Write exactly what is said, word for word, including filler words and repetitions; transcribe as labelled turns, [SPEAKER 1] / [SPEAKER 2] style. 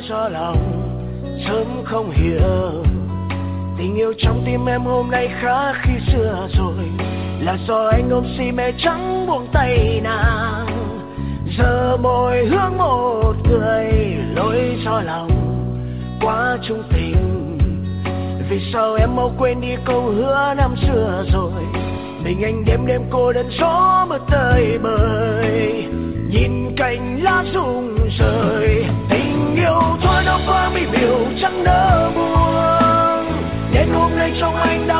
[SPEAKER 1] cho lòng sớm không hiểu. Tình yêu trong tim em hôm nay khác khi xưa rồi, là do anh ôm si mê chẳng buông tay nàng. Giờ môi hướng một người lối cho lòng quá chung tình. Vì sao em mau quên đi câu hứa năm xưa rồi, mình anh đêm đêm cô đơn gió mưa tơi bời, nhìn cành lá rụng rơi. Tình yêu thôi đâu có mỹ miều chẳng nỡ buông, đến hôm nay trong anh